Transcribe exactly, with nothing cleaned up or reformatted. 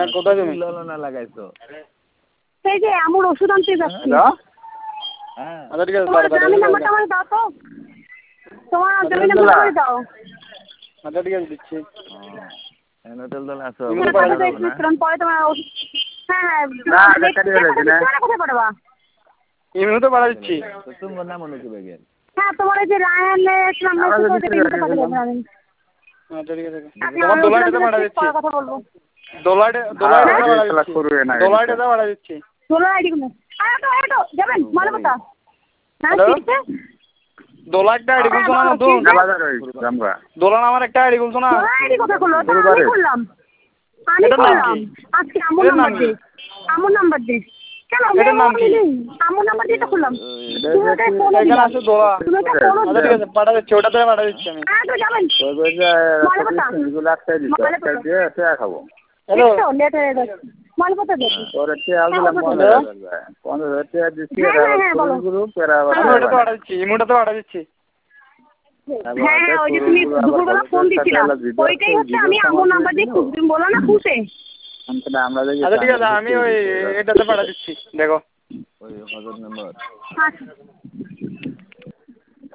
কোথায় তুমি ললনা লাগাইছো এই যে আমার ওষুধ আনতে যাচ্ছি হ্যাঁ আচ্ছা ঠিক আছে তোমার গ্রামের নাম্বারটা আমাকে দাও তো তোমার গ্রামের নাম্বারটা আমাকে দাও আচ্ছা ঠিক আছে দিচ্ছি এনে তেল দল আছো পরে তোমার হ্যাঁ হ্যাঁ কোথায় পাঠাবা ইমেল তো পাঠা দিচ্ছি তোমার নাম মনে করে গেল হ্যাঁ তোমার এই যে রায়ানের নাম্বার আছে ওটা কিন্তু পাঠিয়ে দেবেন আমি আচ্ছা ঠিক আছে তোমার ডলারটা পাঠা দিচ্ছি কথা বলবো ডলারটা ডলারটা পাঠা দিচ্ছি ডলারটা পাঠা দিচ্ছি ডলার আইডি কোন আরে তো আরে তো যাবেন মানে কথা না ঠিক আছে ডলারটা আইডি বলছো না নতুন ডলার আমার একটা আইডি বলছো না আইডি কথা বললো আমি করলাম আমি করলাম আজকে আমার নাম্বার দে আমার নাম্বার দে কেন এটার নাম কি আমার নাম্বার দিয়ে তো করলাম তুমি ওটা ফোন এখানে আছে ডলার তুমি ওটা ফোন আচ্ছা ঠিক আছে পাঠা দিচ্ছি ওটা ধরে পাঠা দিচ্ছি আমি আরে তো যাবেন ওই ওই যে এগুলো একটা দিছো একটা দিয়ে এটা খাবো হ্যালো তো লেট হয়ে যাচ্ছে মাল কত দেব তোরে তে আললাম মনে পনেরো হাজার টাকা দিছি আর গ্রুপ পেরা আমি ওটা তো পাঠা দিচ্ছি ইমোটা তো পাঠা দিচ্ছি হ্যাঁ হ্যাঁ ওই যে তুমি দুপুরবেলা ফোন দিছিলাম ওইটাই হচ্ছে আমি আমার নাম্বার দিয়ে তুমি বলো না খুশে আমরা আচ্ছা ঠিক আছে আমি ওই এটাতে পাঠা দিচ্ছি দেখো ওই হাজার নাম্বার আচ্ছা